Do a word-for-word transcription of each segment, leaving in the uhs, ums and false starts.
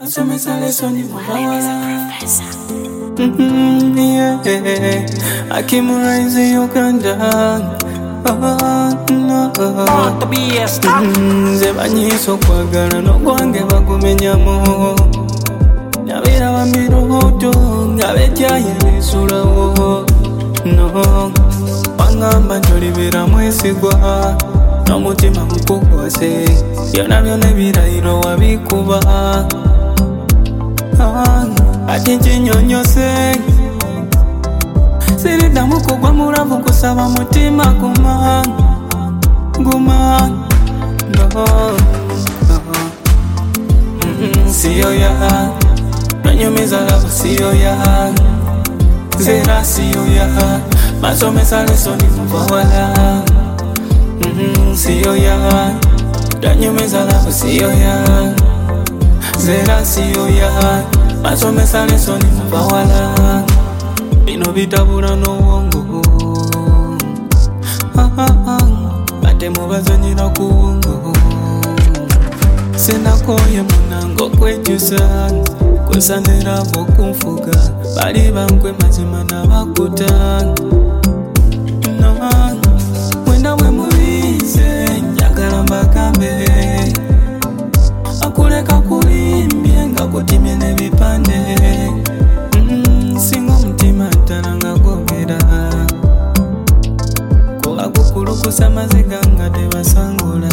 So me sale soni mawala. Mm-hmm, yeah. Akimuraize Uganda. Oh, no. Mm-hmm, zebanyiso kwagala no gwange bagumenyamu. Nyabira bamiruhoto ngabejaye nesulawo. No. Wangamba ntolibira mwesigwa. N'omutima mukukwase. Byonna byonna ebirayiro wabikuba. Ati nkinyonyose siriddamu kugwa mulavu kusaba mutima guma guma no siyoya nanyumiza lavo siyoya zera siyoya masomesa lesoni mubawala siyoya nanyumiza lavo siyoya zera siyoya masomesa lesoni mubawala bino bitabula n'owongo bate mubazanyira ku wongo senakoye munango kwejusa kusanira bokunfuga bali bankwe mazima nabakuta mwenda we mubize njagala mbagambe akuleka kulimbye nga kutimye n'ebipande mm, singa omutima ntananga gomera kuba kukulukusa maziga nga tebasangula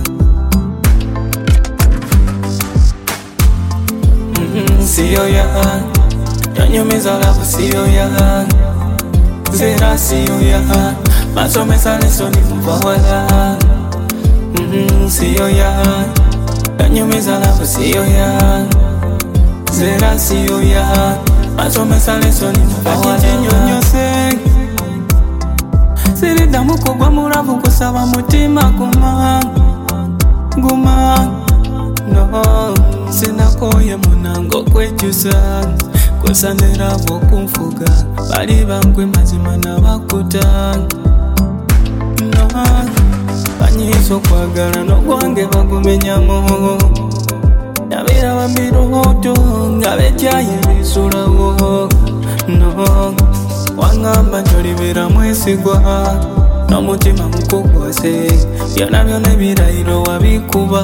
mm, siyoya yanyumiza lavu siyoya zera siyoya masomesa lesoni mubawala mm, siyoya yanyumiza lavu siyoya zera siyoya masomesa lesoni mubawala kinyonyose siriddamu kugwa mulavu kusaba mutima guma guma no sinakoye munango kwejusa kusanira bokunfuga bali bankwe mazima nabakuta no banyiso kwagala no gwange bagumenyamu nyabira bamiruhoto ngabejaye nesulawo no wangamba ntolibira mwesigwa n'omutima mukukwase byonna byonna ebirayiro wabikuba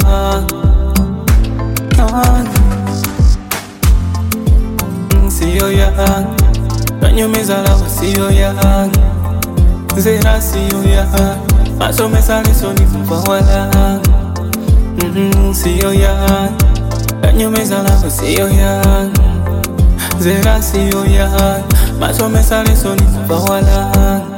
siyoya nanyumiza lavo siyoya zera siyoya masomesa lesoni mubawala siyoya nanyumiza lavo siyoya zera siyoya masomesa lesoni mubawala